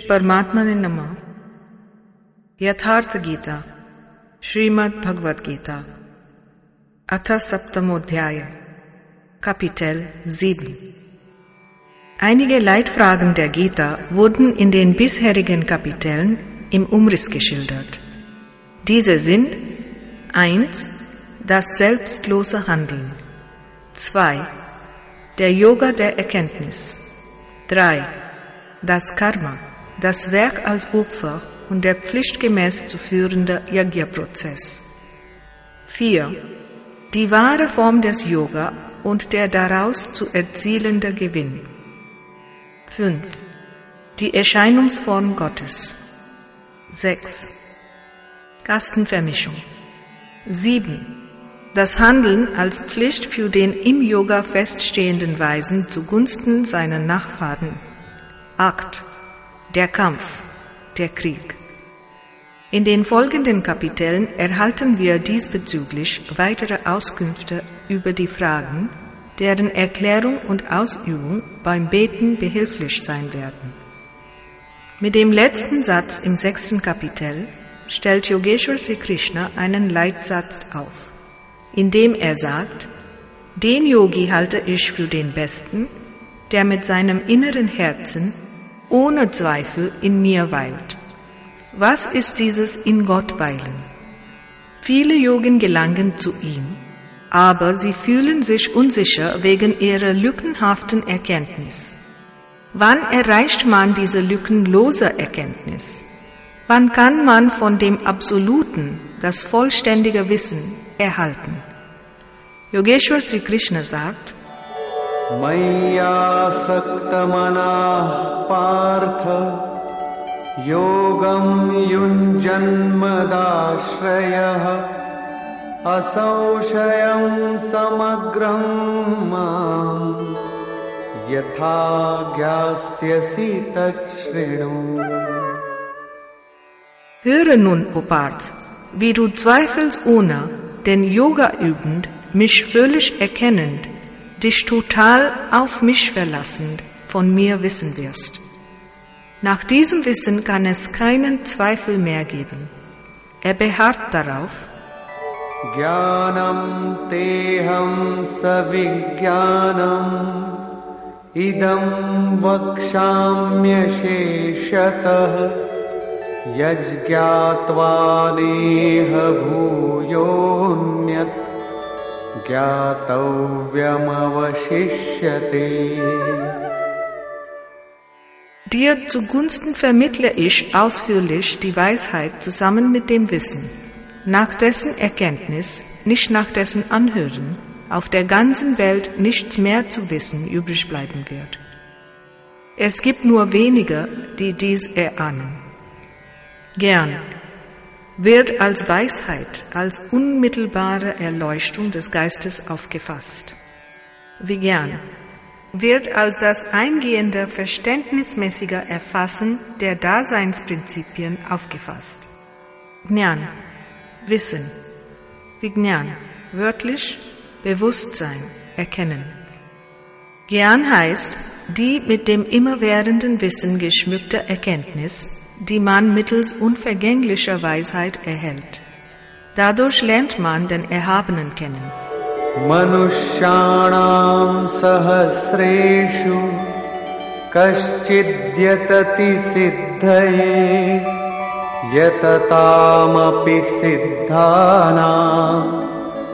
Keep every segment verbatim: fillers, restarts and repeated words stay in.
श्री परमात्मा ने नमः। यथार्थ गीता श्रीमद् भगवद Gita अथ सप्तमोध्याय Kapitel sieben. Einige Leitfragen der Gita wurden in den bisherigen Kapiteln im Umriss geschildert. Diese sind eins. Das selbstlose Handeln, zwei. Der Yoga der Erkenntnis, drei. Das Karma, das Werk als Opfer und der pflichtgemäß zu führende Yajna-Prozess, vier. Die wahre Form des Yoga und der daraus zu erzielende Gewinn, fünf. Die Erscheinungsform Gottes, sechs. Kastenvermischung, sieben. Das Handeln als Pflicht für den im Yoga feststehenden Weisen zugunsten seiner Nachfahren, acht. Der Kampf, der Krieg. In den folgenden Kapiteln erhalten wir diesbezüglich weitere Auskünfte über die Fragen, deren Erklärung und Ausübung beim Beten behilflich sein werden. Mit dem letzten Satz im sechsten Kapitel stellt Yogeshwar Sri Krishna einen Leitsatz auf, in dem er sagt: Den Yogi halte ich für den Besten, der mit seinem inneren Herzen ohne Zweifel in mir weilt. Was ist dieses in Gott weilen? Viele Yogin gelangen zu ihm, aber sie fühlen sich unsicher wegen ihrer lückenhaften Erkenntnis. Wann erreicht man diese lückenlose Erkenntnis? Wann kann man von dem Absoluten das vollständige Wissen erhalten? Yogeshwar Sri Krishna sagt: Maya saktamana partha yogam yunjanmadashrayah asaushayam samagram mam yatha gyasyasi tachrinu. Höre nun, O Parth, wie du zweifelsohne, den Yoga übend, mich völlig erkennend, dich total auf mich verlassend von mir wissen wirst. Nach diesem Wissen kann es keinen Zweifel mehr geben. Er beharrt darauf: Jnanam teham savijnanam idam vakshamya sheshatah yajgyatva neha bhuyonyat gyatavyam avashishyate. Dir zugunsten vermittle ich ausführlich die Weisheit zusammen mit dem Wissen, nach dessen Erkenntnis, nicht nach dessen Anhören, auf der ganzen Welt nichts mehr zu wissen übrig bleiben wird. Es gibt nur wenige, die dies erahnen. Gern wird als Weisheit, als unmittelbare Erleuchtung des Geistes aufgefasst. Wie gern wird als das eingehende verständnismäßige Erfassen der Daseinsprinzipien aufgefasst. Jnana, Wissen, Vijnana, wörtlich Bewusstsein, Erkennen. Gyan heißt die mit dem immerwährenden Wissen geschmückte Erkenntnis, die man mittels unvergänglicher Weisheit erhält. Dadurch lernt man den Erhabenen kennen. Manushyanam sahasreshu kaschidyatati siddhaye yatatam siddhanam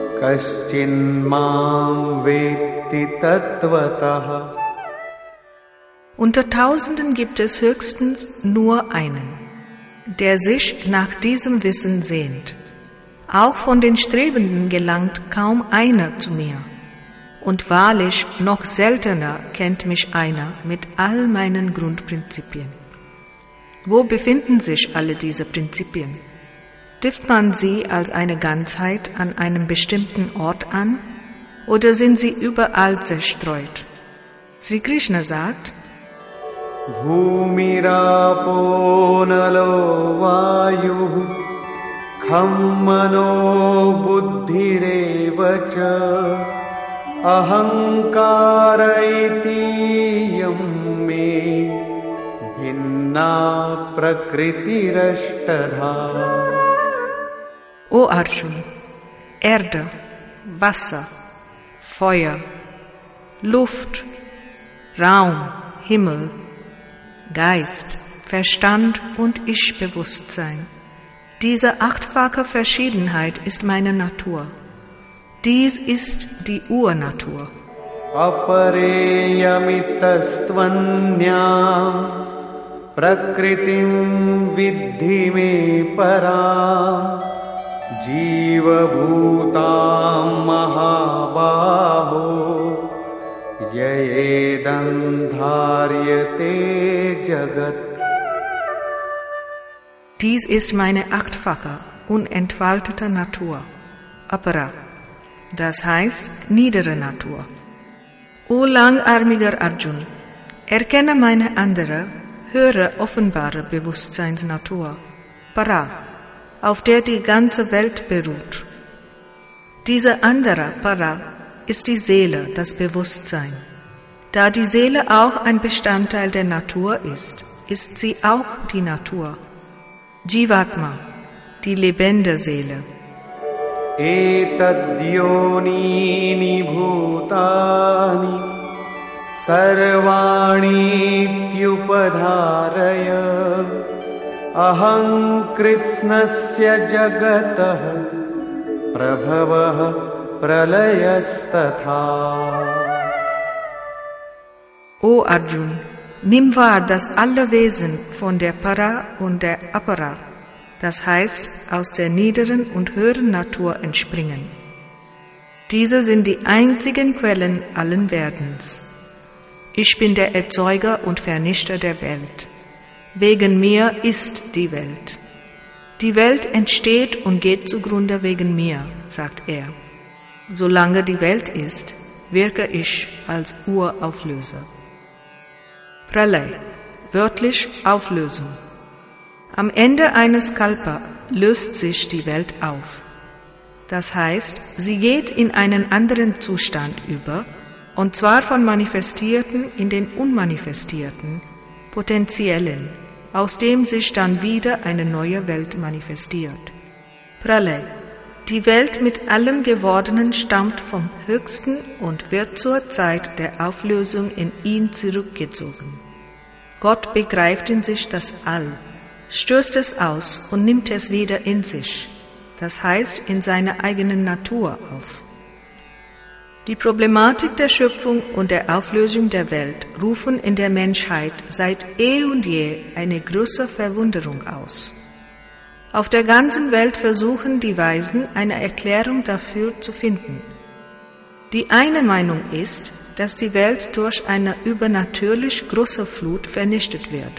kaschinmam vetti tattvatah. Unter Tausenden gibt es höchstens nur einen, der sich nach diesem Wissen sehnt. Auch von den Strebenden gelangt kaum einer zu mir. Und wahrlich noch seltener kennt mich einer mit all meinen Grundprinzipien. Wo befinden sich alle diese Prinzipien? Trifft man sie als eine Ganzheit an einem bestimmten Ort an oder sind sie überall zerstreut? Sri Krishna sagt: Bhumirapo nalo vayu kham mano buddhirevacha ahankara iti yam me भिन्ना प्रकृतिरष्टधा. O Arjun, Erde, Wasser, Feuer, Luft, Raum, Himmel, Geist, Verstand und Ich-Bewusstsein. Diese achtfache Verschiedenheit ist meine Natur. Dies ist die Urnatur. Apareyamitastvanyam prakritim viddhi me param jiva bhutam mahabaho yayedam dharyate jagat. Dies ist meine achtfache, unentfaltete Natur, Apara, das heißt niedere Natur. O langarmiger Arjun, erkenne meine andere, höhere, offenbare Bewusstseinsnatur, Para, auf der die ganze Welt beruht. Diese andere, Para, ist die Seele, das Bewusstsein. Da die Seele auch ein Bestandteil der Natur ist, ist sie auch die Natur. Jivatma, die lebende Seele. Etadyonini bhutani sarvani tyupadharaya aham kritsnasya jagatah prabhavah pralayastatha. O Arjun, nimm wahr, dass alle Wesen von der Para und der Apara, das heißt aus der niederen und höheren Natur entspringen. Diese sind die einzigen Quellen allen Werdens. Ich bin der Erzeuger und Vernichter der Welt. Wegen mir ist die Welt. Die Welt entsteht und geht zugrunde wegen mir, sagt er. Solange die Welt ist, wirke ich als Urauflöser. Pralay, wörtlich Auflösung. Am Ende eines Kalpa löst sich die Welt auf. Das heißt, sie geht in einen anderen Zustand über, und zwar von Manifestierten in den Unmanifestierten, Potentiellen, aus dem sich dann wieder eine neue Welt manifestiert. Pralay, die Welt mit allem Gewordenen stammt vom Höchsten und wird zur Zeit der Auflösung in ihn zurückgezogen. Gott begreift in sich das All, stößt es aus und nimmt es wieder in sich, das heißt in seiner eigenen Natur auf. Die Problematik der Schöpfung und der Auflösung der Welt rufen in der Menschheit seit eh und je eine große Verwunderung aus. Auf der ganzen Welt versuchen die Weisen, eine Erklärung dafür zu finden. Die eine Meinung ist, dass die Welt durch eine übernatürlich große Flut vernichtet wird.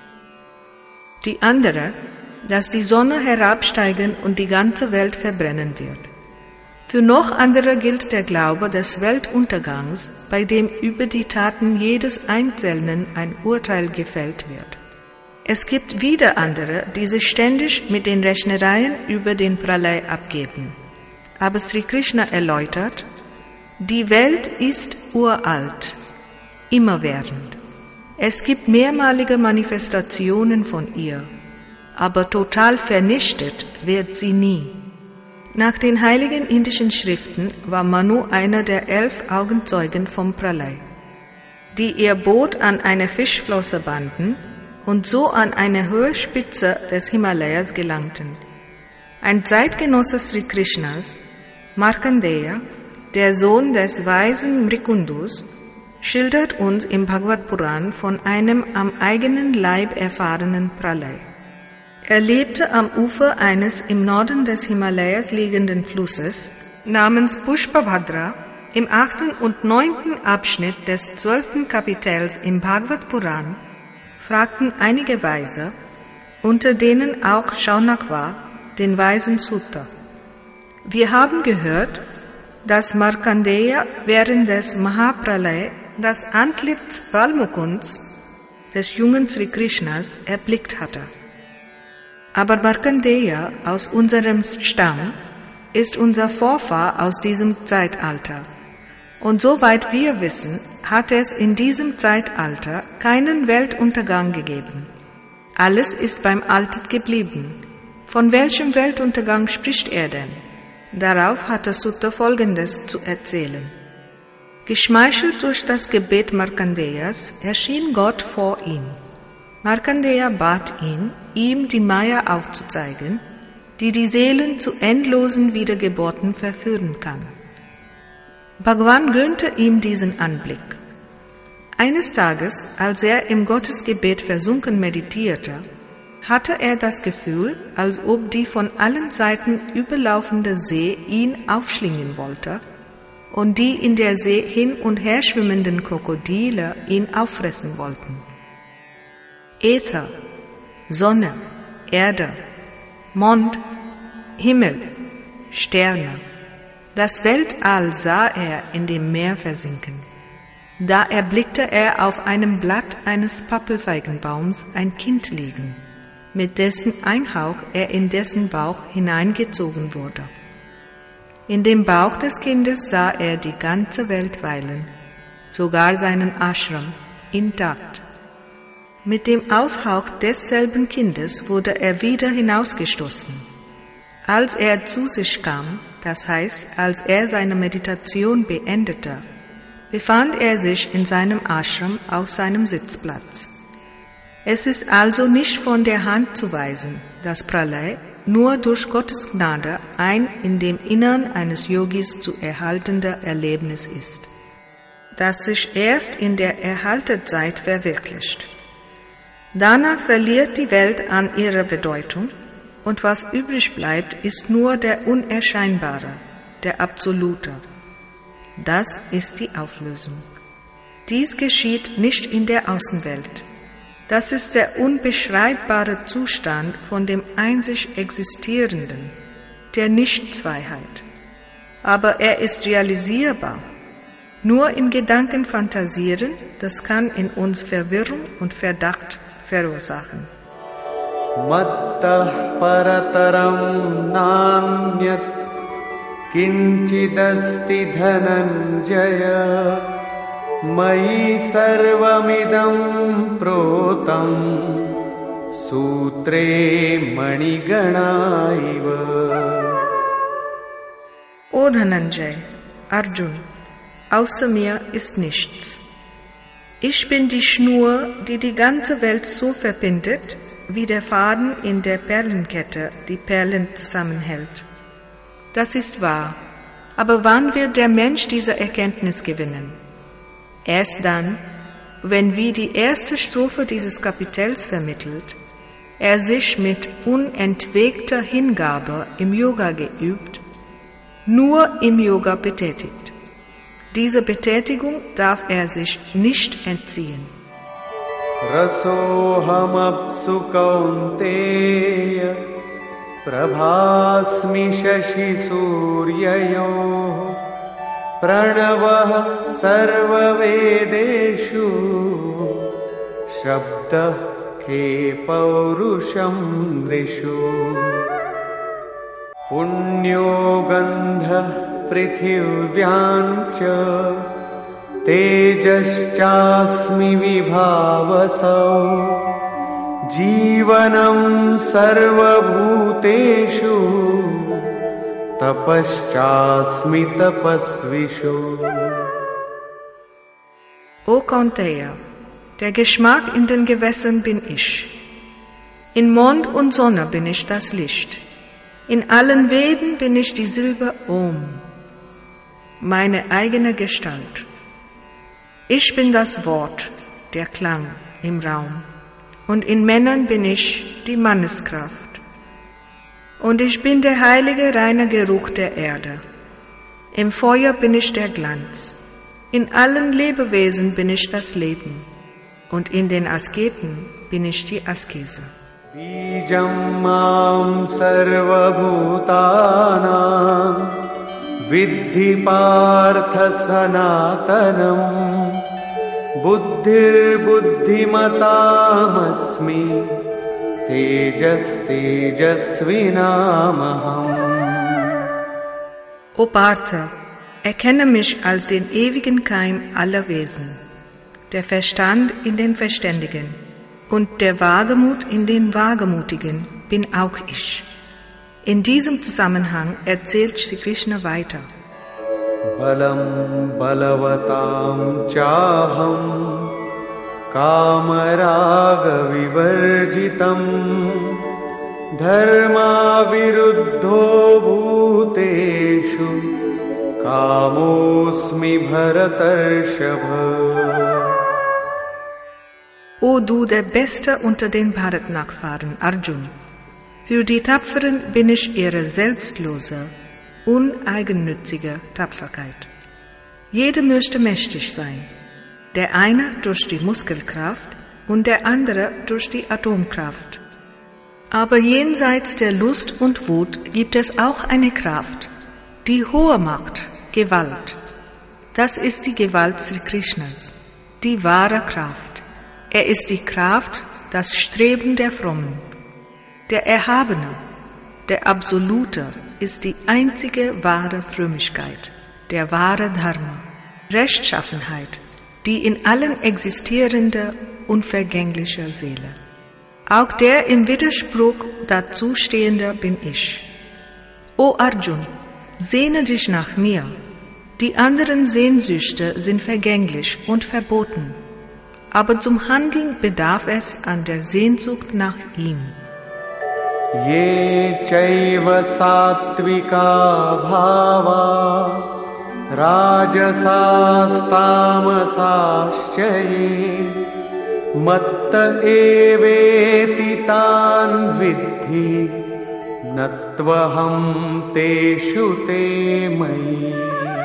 Die andere, dass die Sonne herabsteigen und die ganze Welt verbrennen wird. Für noch andere gilt der Glaube des Weltuntergangs, bei dem über die Taten jedes Einzelnen ein Urteil gefällt wird. Es gibt wieder andere, die sich ständig mit den Rechnereien über den Pralay abgeben. Aber Sri Krishna erläutert, die Welt ist uralt, immerwährend. Es gibt mehrmalige Manifestationen von ihr, aber total vernichtet wird sie nie. Nach den heiligen indischen Schriften war Manu einer der elf Augenzeugen vom Pralay, die ihr Boot an eine Fischflosse banden und so an eine hohe Spitze des Himalayas gelangten. Ein Zeitgenosse Sri Krishnas, Markandeya, der Sohn des weisen Mrikundus, schildert uns im Bhagavad Puran von einem am eigenen Leib erfahrenen Pralay. Er lebte am Ufer eines im Norden des Himalayas liegenden Flusses namens Pushpabhadra. Im achten und neunten Abschnitt des zwölften Kapitels im Bhagavad Puran fragten einige Weise, unter denen auch Shaunak war, den weisen Sutta. Wir haben gehört, dass Markandeya während des Mahapralay das Antlitz Balmukunds, des jungen Sri Krishnas, erblickt hatte. Aber Markandeya aus unserem Stamm ist unser Vorfahr aus diesem Zeitalter. Und soweit wir wissen, hat es in diesem Zeitalter keinen Weltuntergang gegeben. Alles ist beim Alten geblieben. Von welchem Weltuntergang spricht er denn? Darauf hatte Sutta Folgendes zu erzählen. Geschmeichelt durch das Gebet Markandeyas erschien Gott vor ihm. Markandeya bat ihn, ihm die Maya aufzuzeigen, die die Seelen zu endlosen Wiedergeburten verführen kann. Bhagavan gönnte ihm diesen Anblick. Eines Tages, als er im Gottesgebet versunken meditierte, hatte er das Gefühl, als ob die von allen Seiten überlaufende See ihn aufschlingen wollte und die in der See hin und her schwimmenden Krokodile ihn auffressen wollten. Äther, Sonne, Erde, Mond, Himmel, Sterne, das Weltall sah er in dem Meer versinken. Da erblickte er auf einem Blatt eines Pappelfeigenbaums ein Kind liegen, mit dessen Einhauch er in dessen Bauch hineingezogen wurde. In dem Bauch des Kindes sah er die ganze Welt weilen, sogar seinen Ashram, intakt. Mit dem Aushauch desselben Kindes wurde er wieder hinausgestoßen. Als er zu sich kam, das heißt, als er seine Meditation beendete, befand er sich in seinem Ashram auf seinem Sitzplatz. Es ist also nicht von der Hand zu weisen, dass Pralay nur durch Gottes Gnade ein in dem Innern eines Yogis zu erhaltender Erlebnis ist, das sich erst in der Erhaltezeit verwirklicht. Danach verliert die Welt an ihrer Bedeutung, und was übrig bleibt, ist nur der Unerscheinbare, der Absolute. Das ist die Auflösung. Dies geschieht nicht in der Außenwelt. Das ist der unbeschreibbare Zustand von dem einzig Existierenden, der Nichtzweiheit. Aber er ist realisierbar. Nur im Gedanken fantasieren, das kann in uns Verwirrung und Verdacht verursachen. Mattah parataram nanyat kinchidasti dhananjaya Mai sarvamidam protam sutre maniganaiva. O Dhananjay, Arjun, außer mir ist nichts. Ich bin die Schnur, die die ganze Welt so verbindet, wie der Faden in der Perlenkette die Perlen zusammenhält. Das ist wahr, aber wann wird der Mensch diese Erkenntnis gewinnen? Erst dann, wenn wie die erste Strophe dieses Kapitels vermittelt, er sich mit unentwegter Hingabe im Yoga geübt, nur im Yoga betätigt. Diese Betätigung darf er sich nicht entziehen. Rasohamapsu kaunteya prabhasmi shashi suryayo pranavah sarva vedeshu shabdah ke paurusham drishu punyo gandha prithivyancha tejaschasmi vibhavasau jivanam sarvabhuteshu tapaschasmi tapasvishu. O Kaunteya, der Geschmack in den Gewässern bin ich. In Mond und Sonne bin ich das Licht. In allen Veden bin ich die Silbe Om, meine eigene Gestalt. Ich bin das Wort, der Klang im Raum, und in Männern bin ich die Manneskraft. Und ich bin der heilige, reine Geruch der Erde. Im Feuer bin ich der Glanz. In allen Lebewesen bin ich das Leben. Und in den Asketen bin ich die Askese. Bijam mam sarva bhutanam Viddhi partha sanatanam Buddhir buddhimatamasmi Tejas tejasvinamaham. O Partha, erkenne mich als den ewigen Keim aller Wesen, der Verstand in den Verständigen und der Wagemut in den Wagemutigen bin auch ich. In diesem Zusammenhang erzählt Sri Krishna weiter. Balam balavatam chaham kamaraga vivarjitam dharma viruddho bhuteshu kamosmi bharatarshava. O du, der Beste unter den Bharat-Nachfahren, Arjun, für die Tapferen bin ich ihre selbstlose, uneigennützige Tapferkeit. Jeder möchte mächtig sein, der eine durch die Muskelkraft und der andere durch die Atomkraft. Aber jenseits der Lust und Wut gibt es auch eine Kraft, die hohe Macht, Gewalt. Das ist die Gewalt Sri Krishnas, die wahre Kraft. Er ist die Kraft, das Streben der Frommen. Der Erhabene, der Absolute, ist die einzige wahre Frömmigkeit, der wahre Dharma, Rechtschaffenheit, die in allen existierende, unvergängliche Seele. Auch der im Widerspruch dazu stehende bin ich. O Arjun, sehne dich nach mir. Die anderen Sehnsüchte sind vergänglich und verboten. Aber zum Handeln bedarf es an der Sehnsucht nach ihm. Ye chaiva sattvika bhava rajasas tamasaschaye matta eveti tan vidhi natvaham teshu te mai.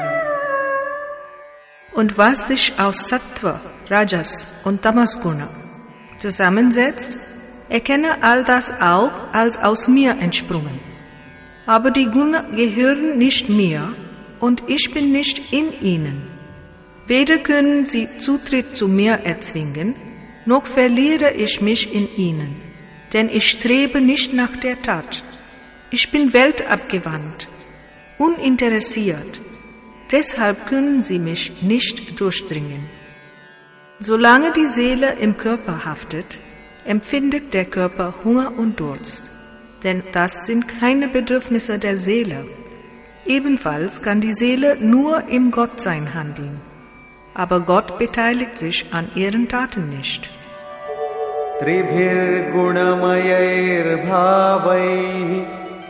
Und was sich aus Sattva, Rajas und Tamasguna zusammensetzt, erkenne all das auch als aus mir entsprungen. Aber die Guna gehören nicht mir und ich bin nicht in ihnen. Weder können sie Zutritt zu mir erzwingen, noch verliere ich mich in ihnen, denn ich strebe nicht nach der Tat. Ich bin weltabgewandt, uninteressiert, deshalb können sie mich nicht durchdringen. Solange die Seele im Körper haftet, empfindet der Körper Hunger und Durst, denn das sind keine Bedürfnisse der Seele. Ebenfalls kann die Seele nur im Gottsein handeln, aber Gott beteiligt sich an ihren Taten nicht. Tribhir gunamayair bhavai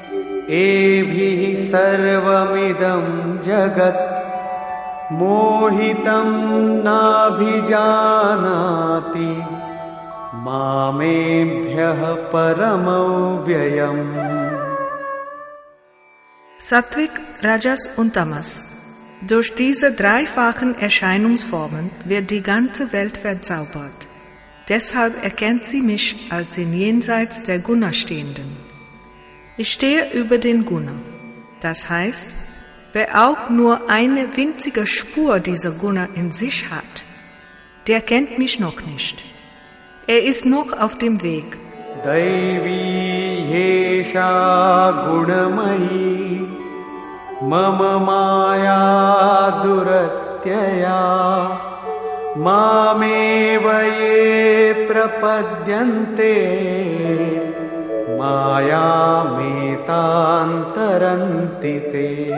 ebhi sarvamidam jagat mohitam nabhijanati mamebhyah paramavyayam. Sattvik, Rajas und Tamas. Durch diese dreifachen Erscheinungsformen wird die ganze Welt verzaubert. Deshalb erkennt sie mich als den jenseits der Guna Stehenden. Ich stehe über den Guna. Das heißt, wer auch nur eine winzige Spur dieser Guna in sich hat, der kennt mich noch nicht. Er ist noch auf dem Weg. Daivi yesha gunamayi mama maya duratyaya mameva ye prapadyante maya metantaranti te.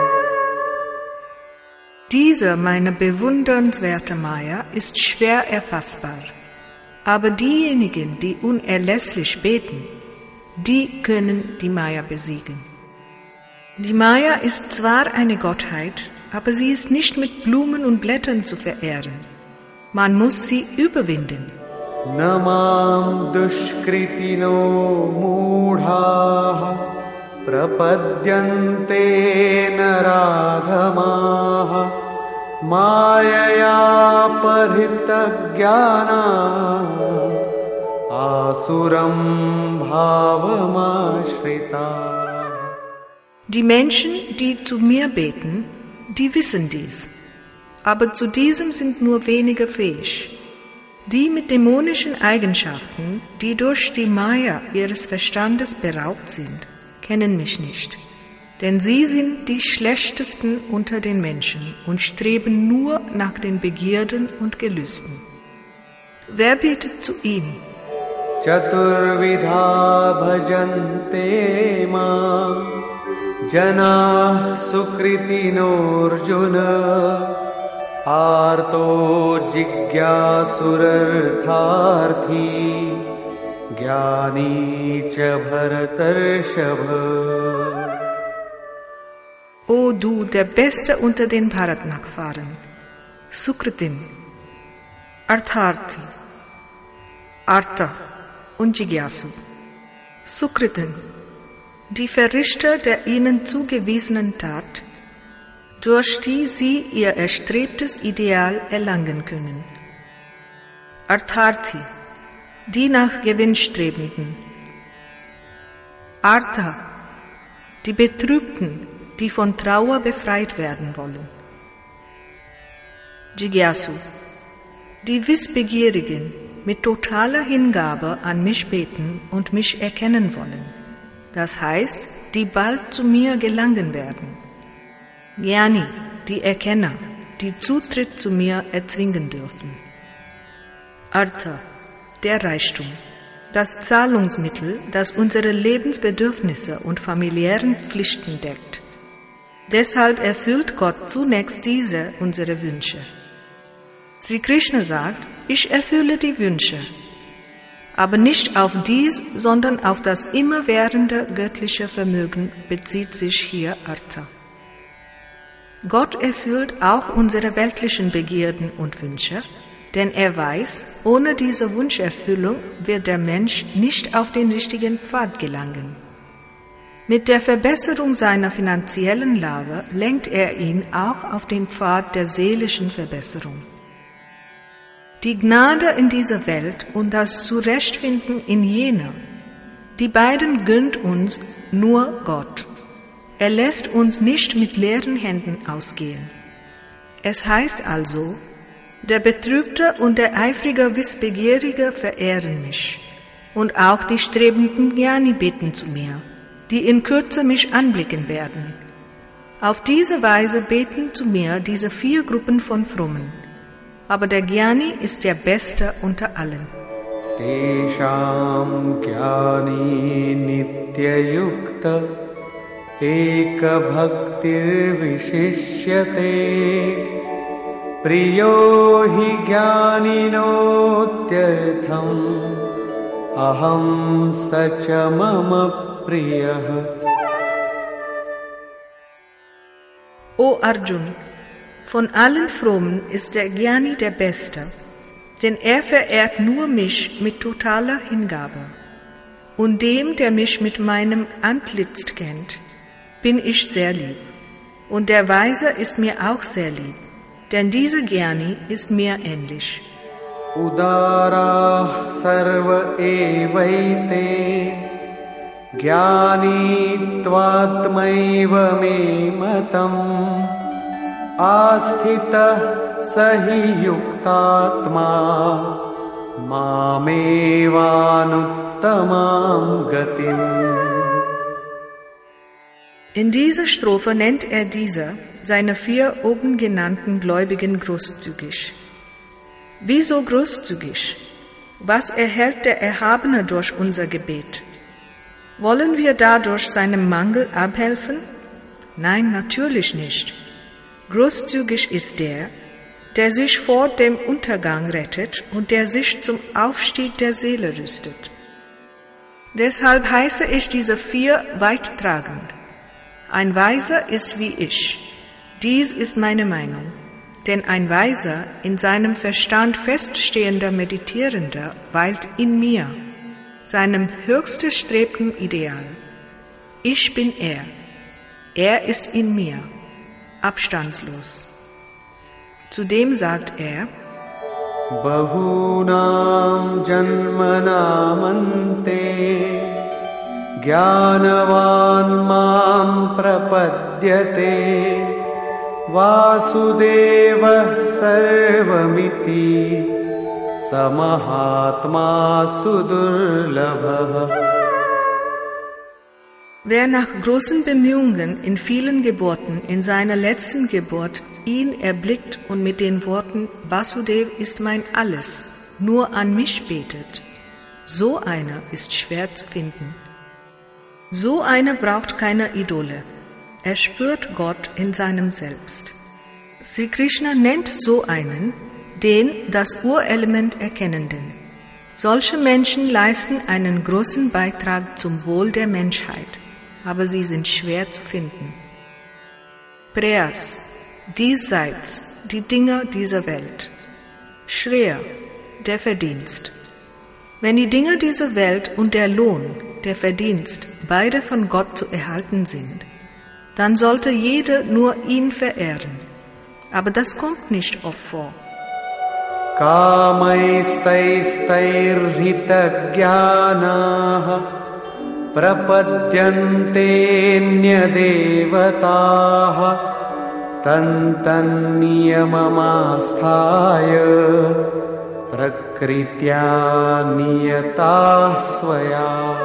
Diese meine bewundernswerte Maya ist schwer erfassbar. Aber diejenigen, die unerlässlich beten, die können die Maya besiegen. Die Maya ist zwar eine Gottheit, aber sie ist nicht mit Blumen und Blättern zu verehren. Man muss sie überwinden. Namam dushkritino mudha prapadyante naradhamaha Mayaya parhitagyana asuram bhavamashrita. Die Menschen, die zu mir beten, die wissen dies. Aber zu diesem sind nur wenige fähig. Die mit dämonischen Eigenschaften, die durch die Maya ihres Verstandes beraubt sind, kennen mich nicht. denn sie sind die Schlechtesten unter den Menschen und streben nur nach den Begierden und Gelüsten. Wer betet zu ihm? Chaturvidha bhajante ma jana sukritinurjuna arto jigyasurartharthi jnani cha bharatarshava. O du, der Beste unter den Bharatnakvaren, Sukritin, Artharthi, Artha und Jigyasu. Sukritin, die Verrichter der ihnen zugewiesenen Tat, durch die sie ihr erstrebtes Ideal erlangen können. Artharthi, die nach Gewinn Strebenden. Artha, die Betrübten, die von Trauer befreit werden wollen. Jigyasu, die Wissbegierigen mit totaler Hingabe an mich beten und mich erkennen wollen. Das heißt, die bald zu mir gelangen werden. Jnani, die Erkenner, die Zutritt zu mir erzwingen dürfen. Artha, der Reichtum, das Zahlungsmittel, das unsere Lebensbedürfnisse und familiären Pflichten deckt. Deshalb erfüllt Gott zunächst diese unsere Wünsche. Sri Krishna sagt, ich erfülle die Wünsche, aber nicht auf dies, sondern auf das immerwährende göttliche Vermögen bezieht sich hier Artha. Gott erfüllt auch unsere weltlichen Begierden und Wünsche, denn er weiß, ohne diese Wunscherfüllung wird der Mensch nicht auf den richtigen Pfad gelangen. Mit der Verbesserung seiner finanziellen Lage lenkt er ihn auch auf den Pfad der seelischen Verbesserung. Die Gnade in dieser Welt und das Zurechtfinden in jener, die beiden gönnt uns nur Gott. Er lässt uns nicht mit leeren Händen ausgehen. Es heißt also, der Betrübte und der eifrige Wissbegierige verehren mich, und auch die strebenden Jnani beten zu mir, die in Kürze mich anblicken werden. Auf diese Weise beten zu mir diese vier Gruppen von Frommen, aber der Jnani ist der Beste unter allen. Tesham Jnani Nityayukta Eka Bhaktir Vishishyate Priyo hi Jnaninotyartham Aham Sacha Mama Priyah. O Arjun, von allen Frommen ist der Jnani der Beste, denn er verehrt nur mich mit totaler Hingabe. Und dem, der mich mit meinem Antlitz kennt, bin ich sehr lieb. Und der Weise ist mir auch sehr lieb, denn dieser Jnani ist mir ähnlich. Udara sarva evaite Jnani tvatmaiva me matam Asthita sahi yuktatma mamevānuttamām gatim. In dieser Strophe nennt er diese, seine vier oben genannten Gläubigen großzügig. Wieso großzügig? Was erhält der Erhabene durch unser Gebet? Wollen wir dadurch seinem Mangel abhelfen? Nein, natürlich nicht. Großzügig ist der, der sich vor dem Untergang rettet und der sich zum Aufstieg der Seele rüstet. Deshalb heiße ich diese vier weittragend. Ein Weiser ist wie ich. Dies ist meine Meinung. Denn ein Weiser, in seinem Verstand feststehender Meditierender, weilt in mir, seinem höchst erstrebten Ideal. Ich bin er. Er ist in mir, abstandslos. Zudem sagt er, Bahunam janmanamante Jnanavan mam prapadyate Vasudeva sarvamiti Samahatma sudurlabha. Wer nach großen Bemühungen in vielen Geburten in seiner letzten Geburt ihn erblickt und mit den Worten Vasudev ist mein Alles nur an mich betet, so einer ist schwer zu finden. So einer braucht keine Idole. Er spürt Gott in seinem Selbst. Sri Krishna nennt so einen den das Urelement Erkennenden. Solche Menschen leisten einen großen Beitrag zum Wohl der Menschheit, aber sie sind schwer zu finden. Prayas, diesseits, die Dinge dieser Welt. Shreya, der Verdienst. Wenn die Dinge dieser Welt und der Lohn, der Verdienst, beide von Gott zu erhalten sind, dann sollte jeder nur ihn verehren. Aber das kommt nicht oft vor. Kamaistaistairdhitagyanah prapadyantenyadevataah tantanniyamamasthaaya prakritya niyatah svaya.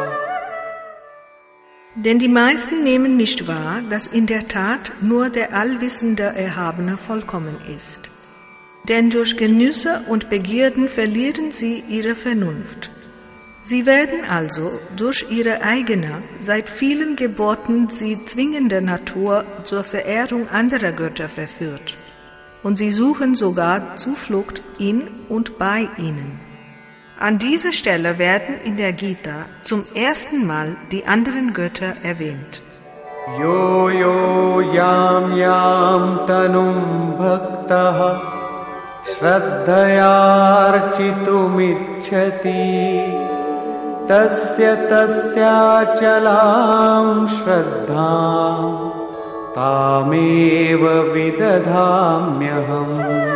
Denn die meisten nehmen nicht wahr, dass in der Tat nur der allwissende Erhabene vollkommen ist. Denn durch Genüsse und Begierden verlieren sie ihre Vernunft. Sie werden also durch ihre eigene, seit vielen Geburten sie zwingende Natur zur Verehrung anderer Götter verführt. Und sie suchen sogar Zuflucht in und bei ihnen. An dieser Stelle werden in der Gita zum ersten Mal die anderen Götter erwähnt. Yo yo yam yam tanum bhaktaha shraddhayarchitumicchati tasya tasya chalam shraddham tameva vidadhamyaham.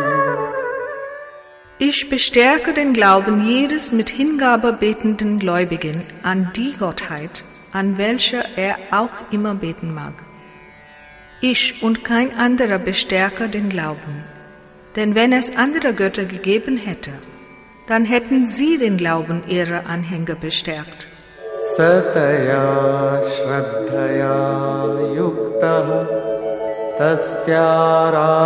Ich bestärke den Glauben jedes mit Hingabe betenden Gläubigen an die Gottheit, an welcher er auch immer beten mag. Ich und kein anderer bestärke den Glauben, denn wenn es andere Götter gegeben hätte, dann hätten sie den Glauben ihrer Anhänger bestärkt. Sataya shraddhaya yuktaha tasya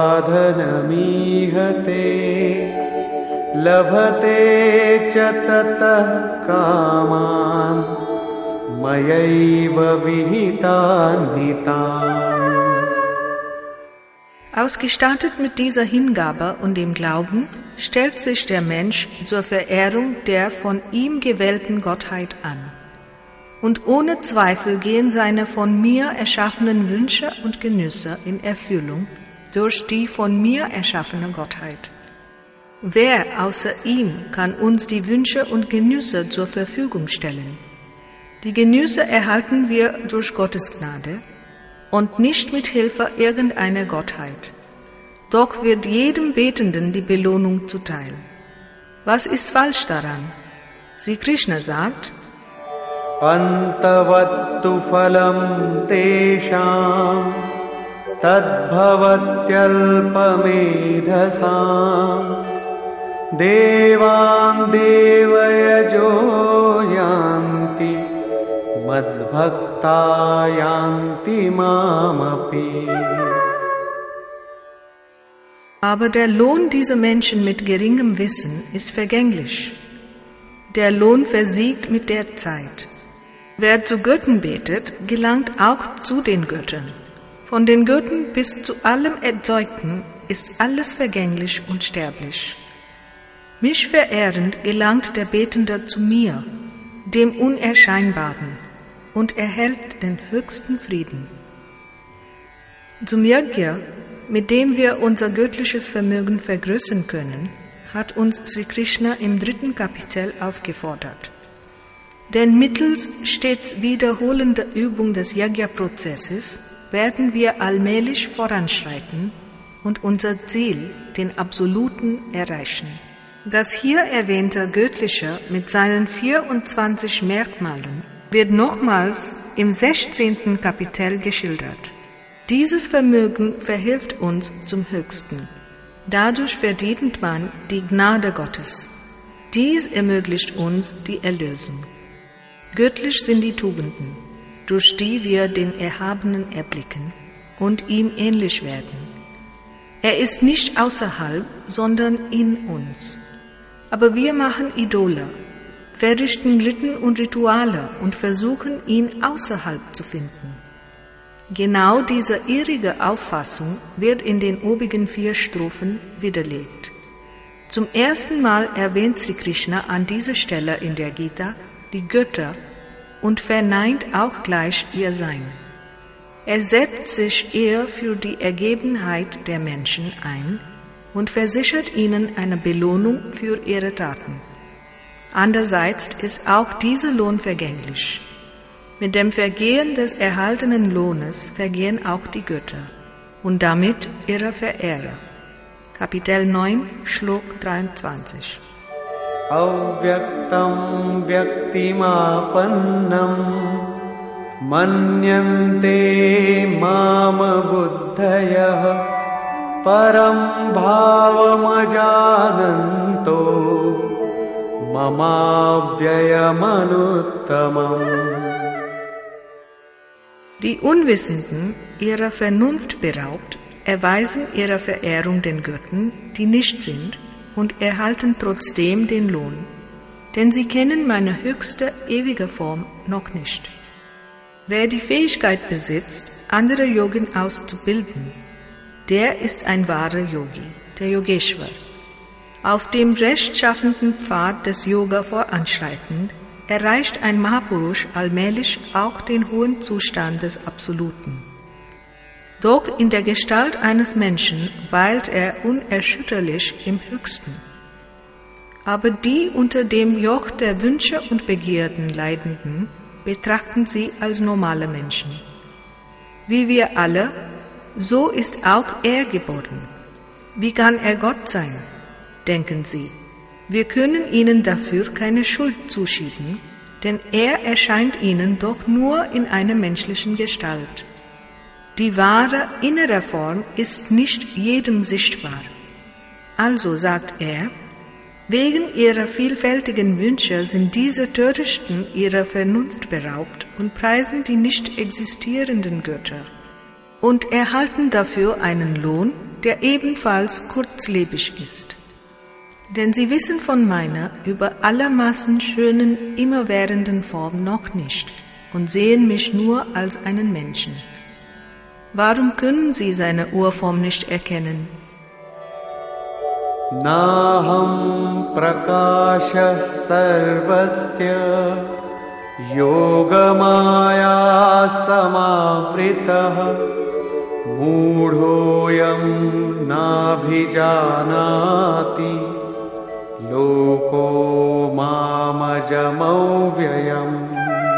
radhanamihate labhate cha tatah kaman mayaiva vihitan hitan. Ausgestattet mit dieser Hingabe und dem Glauben stellt sich der Mensch zur Verehrung der von ihm gewählten Gottheit an. Und ohne Zweifel gehen seine von mir erschaffenen Wünsche und Genüsse in Erfüllung durch die von mir erschaffene Gottheit. Wer außer ihm kann uns die Wünsche und Genüsse zur Verfügung stellen? Die Genüsse erhalten wir durch Gottes Gnade und nicht mit Hilfe irgendeiner Gottheit. Doch wird jedem Betenden die Belohnung zuteil. Was ist falsch daran? Sri Krishna sagt, Antavattu phalam tesham tadbhavatyalpamedhasam devan devayajo yanti madbhakta yanti mamapi. Aber der Lohn dieser Menschen mit geringem Wissen ist vergänglich. Der Lohn versiegt mit der Zeit. Wer zu Göttern betet, gelangt auch zu den Göttern. Von den Göttern bis zu allem Erzeugten ist alles vergänglich und sterblich. Mich verehrend gelangt der Betende zu mir, dem Unerscheinbaren, und erhält den höchsten Frieden. Zum Yajna, mit dem wir unser göttliches Vermögen vergrößern können, hat uns Sri Krishna im dritten Kapitel aufgefordert. Denn mittels stets wiederholender Übung des Yajna-Prozesses werden wir allmählich voranschreiten und unser Ziel, den Absoluten, erreichen. Das hier erwähnte Göttliche mit seinen vierundzwanzig Merkmalen wird nochmals im sechzehnten Kapitel geschildert. Dieses Vermögen verhilft uns zum Höchsten. Dadurch verdient man die Gnade Gottes. Dies ermöglicht uns die Erlösung. Göttlich sind die Tugenden. durch die wir den Erhabenen erblicken und ihm ähnlich werden. Er ist nicht außerhalb, sondern in uns. Aber wir machen Idole, verrichten Riten und Rituale und versuchen, ihn außerhalb zu finden. Genau diese irrige Auffassung wird in den obigen vier Strophen widerlegt. Zum ersten Mal erwähnt Sri Krishna an dieser Stelle in der Gita die Götter und verneint auch gleich ihr Sein. Er setzt sich eher für die Ergebenheit der Menschen ein und versichert ihnen eine Belohnung für ihre Taten. Andererseits ist auch dieser Lohn vergänglich. Mit dem Vergehen des erhaltenen Lohnes vergehen auch die Götter und damit ihre Verehrer. Kapitel neun, Shlok dreiundzwanzig. Avyaktam vyaktimapannam manyante mama buddhayah param bhavamajananto mamavyayamanuttama. Die Unwissenden, ihrer Vernunft beraubt, erweisen ihre Verehrung den Göttern, die nicht sind, und erhalten trotzdem den Lohn, denn sie kennen meine höchste, ewige Form noch nicht. Wer die Fähigkeit besitzt, andere Yogin auszubilden, der ist ein wahrer Yogi, der Yogeshwar. Auf dem rechtschaffenden Pfad des Yoga voranschreitend, erreicht ein Mahapurush allmählich auch den hohen Zustand des Absoluten. Doch in der Gestalt eines Menschen weilt er unerschütterlich im Höchsten. Aber die unter dem Joch der Wünsche und Begierden Leidenden betrachten sie als normale Menschen. Wie wir alle, so ist auch er geboren. Wie kann er Gott sein, denken sie. Wir können ihnen dafür keine Schuld zuschieben, denn er erscheint ihnen doch nur in einer menschlichen Gestalt. Die wahre innere Form ist nicht jedem sichtbar. Also sagt er, wegen ihrer vielfältigen Wünsche sind diese Törichten ihrer Vernunft beraubt und preisen die nicht existierenden Götter und erhalten dafür einen Lohn, der ebenfalls kurzlebig ist. Denn sie wissen von meiner über allermaßen schönen, immerwährenden Form noch nicht und sehen mich nur als einen Menschen. Warum können sie seine Urform nicht erkennen? Naham prakasha sarvasya yogamaya samavritah mudhoyam nabhijanati Loko mamajamauvyayam.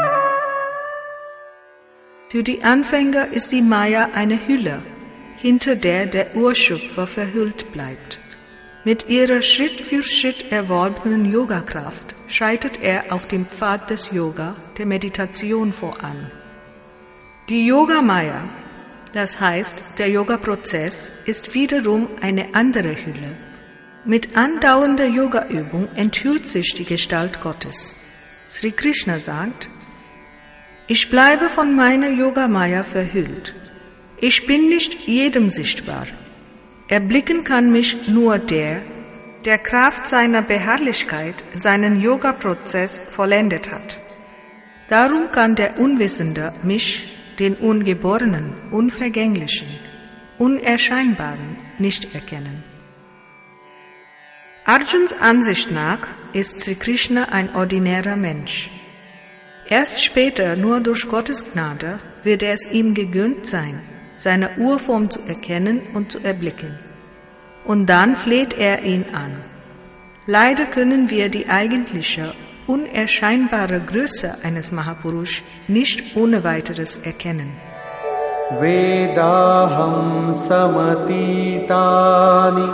Für die Anfänger ist die Maya eine Hülle, hinter der der Urschöpfer verhüllt bleibt. Mit ihrer Schritt für Schritt erworbenen Yogakraft schreitet er auf dem Pfad des Yoga, der Meditation voran. Die Yoga-Maya, das heißt der Yoga-Prozess, ist wiederum eine andere Hülle. Mit andauernder Yoga-Übung enthüllt sich die Gestalt Gottes. Sri Krishna sagt, ich bleibe von meiner Yoga-Maya verhüllt. Ich bin nicht jedem sichtbar. Erblicken kann mich nur der, der Kraft seiner Beharrlichkeit seinen Yoga-Prozess vollendet hat. Darum kann der Unwissende mich, den Ungeborenen, Unvergänglichen, Unerscheinbaren, nicht erkennen. Arjuns Ansicht nach ist Sri Krishna ein ordinärer Mensch. Erst später, nur durch Gottes Gnade, wird es ihm gegönnt sein, seine Urform zu erkennen und zu erblicken. Und dann fleht er ihn an. Leider können wir die eigentliche, unerscheinbare Größe eines Mahapurush nicht ohne weiteres erkennen. Vedaham samatitani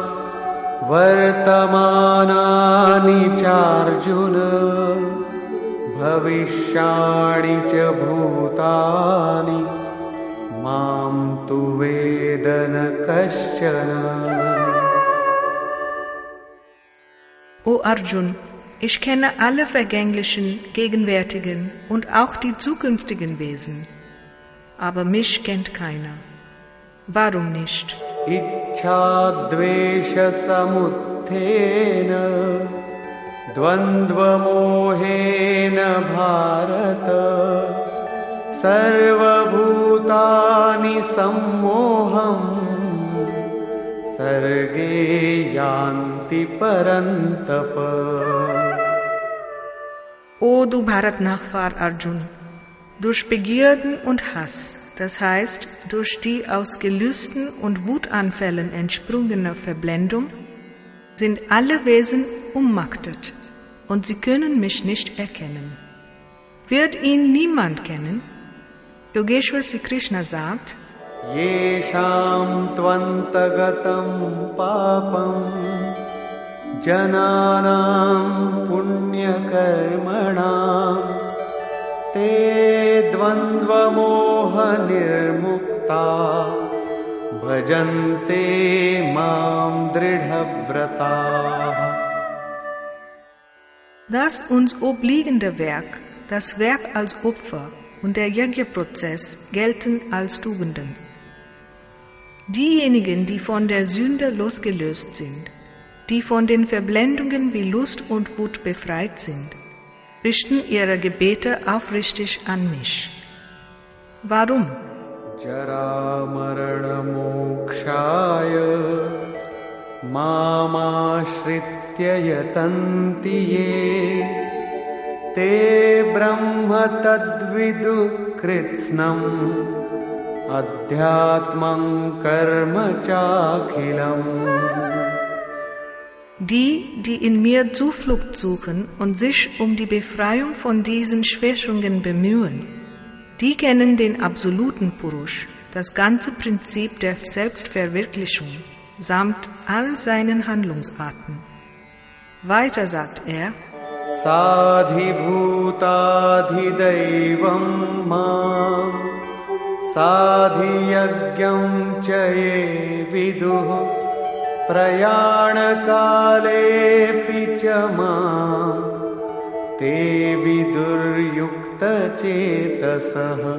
vartamanani charjuna bhavishyani cha bhutani mam tu vedana kaschana. O Arjun, ich kenne alle vergänglichen, gegenwärtigen und auch die zukünftigen Wesen, aber mich kennt keiner. Warum nicht? Ichcha dvesha samuthena dvandva mohena bharata sarva bhutani sammoham sarge yanti parantapa. O du Bharat-Nachfahr Arjun, durch Begierden und Hass, das heißt durch die aus Gelüsten und Wutanfällen entsprungene Verblendung, sind alle Wesen ummaktet und sie können mich nicht erkennen. Wird ihn niemand kennen? Yogeshwar Sri Krishna sagt, Yesham tvantagatam papam jananam punyakarmanam te dvandva moha nirmukta bhajante mam dridhavrata. Das uns obliegende Werk, das Werk als Opfer und der Yajna-Prozess gelten als Tugenden. Diejenigen, die von der Sünde losgelöst sind, die von den Verblendungen wie Lust und Wut befreit sind, richten ihre Gebete aufrichtig an mich. Warum? Jara marana mokshaya mamashritya yatanti ye te brahma tadvidu kritsnam adhyatmam karma chakhilam. Die, die in mir Zuflucht suchen und sich um die Befreiung von diesen Schwächungen bemühen, die kennen den absoluten Purush, das ganze Prinzip der Selbstverwirklichung, samt all seinen Handlungsarten. Weiter sagt er, Sadhi bhutadhi daivam ma sadhi yagyam chaye viduh prayana kale pichama te vidur yukta chetasah.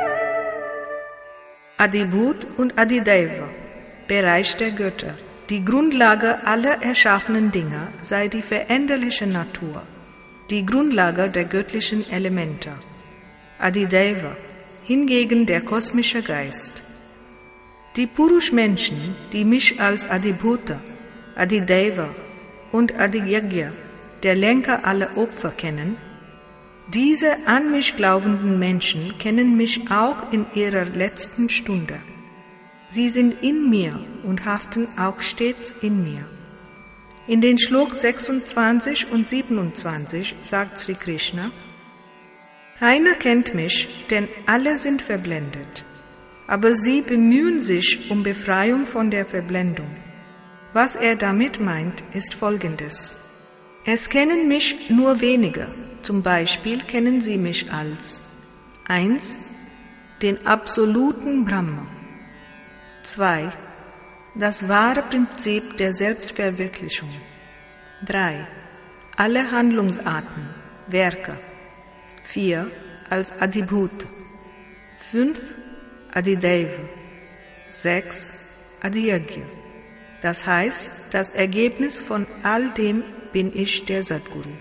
Adibhut und Adidaiva, Bereich der Götter. Die Grundlage aller erschaffenen Dinge sei die veränderliche Natur, die Grundlage der göttlichen Elemente. Adidaiva, hingegen der kosmische Geist. Die Purush-Menschen, die mich als Adibhuta, Adidaiva und Adiyagya, der Lenker aller Opfer, kennen, diese an mich glaubenden Menschen kennen mich auch in ihrer letzten Stunde. Sie sind in mir und haften auch stets in mir. In den Shlok sechsundzwanzig und siebenundzwanzig sagt Sri Krishna, keiner kennt mich, denn alle sind verblendet. Aber sie bemühen sich um Befreiung von der Verblendung. Was er damit meint, ist Folgendes. Es kennen mich nur wenige. Zum Beispiel kennen sie mich als eins. Den absoluten Brahma. zwei. Das wahre Prinzip der Selbstverwirklichung. drei. Alle Handlungsarten, Werke. vier. Als Adibhuta. fünf. Adidaiva. sechs. Adiyagya. Das heißt, das Ergebnis von all dem bin ich der Sadguru.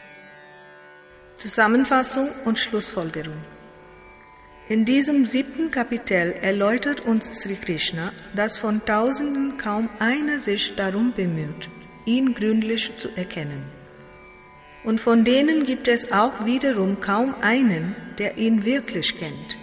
Zusammenfassung und Schlussfolgerung. In diesem siebten Kapitel erläutert uns Sri Krishna, dass von Tausenden kaum einer sich darum bemüht, ihn gründlich zu erkennen. Und von denen gibt es auch wiederum kaum einen, der ihn wirklich kennt.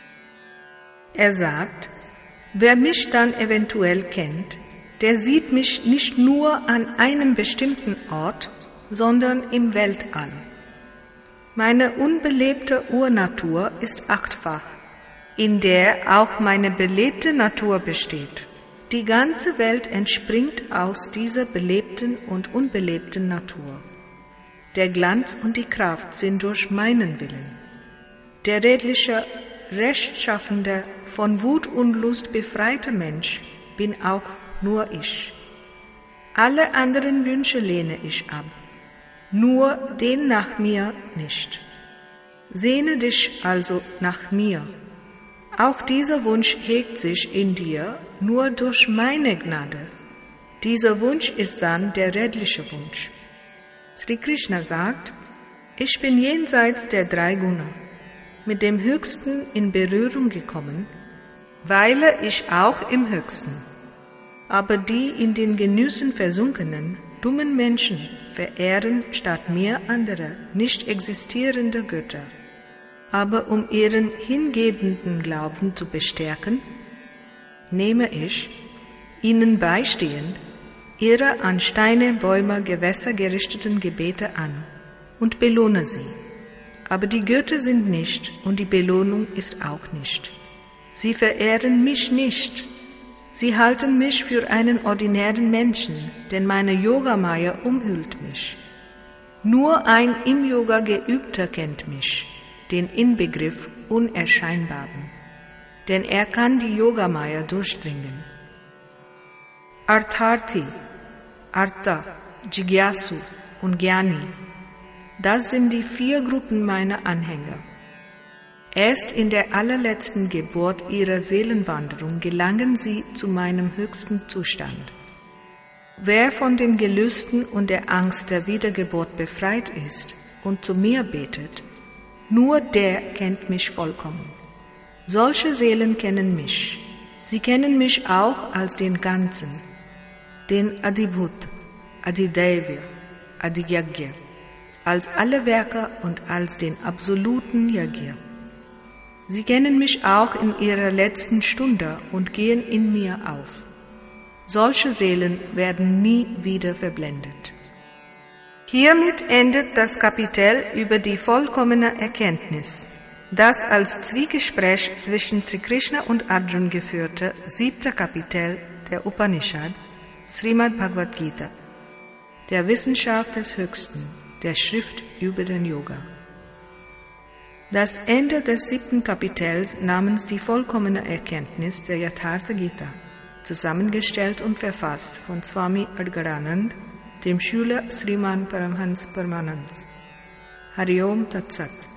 Er sagt, wer mich dann eventuell kennt, der sieht mich nicht nur an einem bestimmten Ort, sondern im Weltall. Meine unbelebte Urnatur ist achtfach, in der auch meine belebte Natur besteht. Die ganze Welt entspringt aus dieser belebten und unbelebten Natur. Der Glanz und die Kraft sind durch meinen Willen. Der redliche, rechtschaffende, von Wut und Lust befreite Mensch bin auch nur ich. Alle anderen Wünsche lehne ich ab. nur den nach mir nicht. Sehne dich also nach mir. Auch dieser Wunsch hegt sich in dir nur durch meine Gnade. Dieser Wunsch ist dann der redliche Wunsch. Sri Krishna sagt, ich bin jenseits der drei Guna, mit dem Höchsten in Berührung gekommen, weile ich auch im Höchsten. Aber die in den Genüssen versunkenen, dummen Menschen verehren statt mir andere, nicht existierende Götter. Aber um ihren hingebenden Glauben zu bestärken, nehme ich, ihnen beistehend, ihre an Steine, Bäume, Gewässer gerichteten Gebete an und belohne sie. Aber die Götter sind nicht und die Belohnung ist auch nicht. Sie verehren mich nicht. Sie halten mich für einen ordinären Menschen, denn meine Yogamaya umhüllt mich. Nur ein im Yoga Geübter kennt mich, den Inbegriff Unerscheinbaren, denn er kann die Yogamaya durchdringen. Artharthi, Artha, Jigyasu und Jnani, das sind die vier Gruppen meiner Anhänger. Erst in der allerletzten Geburt ihrer Seelenwanderung gelangen sie zu meinem höchsten Zustand. Wer von den Gelüsten und der Angst der Wiedergeburt befreit ist und zu mir betet, nur der kennt mich vollkommen. Solche Seelen kennen mich. Sie kennen mich auch als den Ganzen, den Adibhut, Adidevya, Adiyagya, als alle Werke und als den absoluten Yagya. Sie kennen mich auch in ihrer letzten Stunde und gehen in mir auf. Solche Seelen werden nie wieder verblendet. Hiermit endet das Kapitel über die vollkommene Erkenntnis, das als Zwiegespräch zwischen Sri Krishna und Arjuna geführte siebte Kapitel der Upanishad, Srimad Bhagavad Gita, der Wissenschaft des Höchsten, der Schrift über den Yoga. Das Ende des siebten Kapitels namens die vollkommene Erkenntnis der Yathartha Gita, zusammengestellt und verfasst von Swami Adgaranand, dem Schüler Sriman Paramhans Paramanand. Hari Om Tat Sat.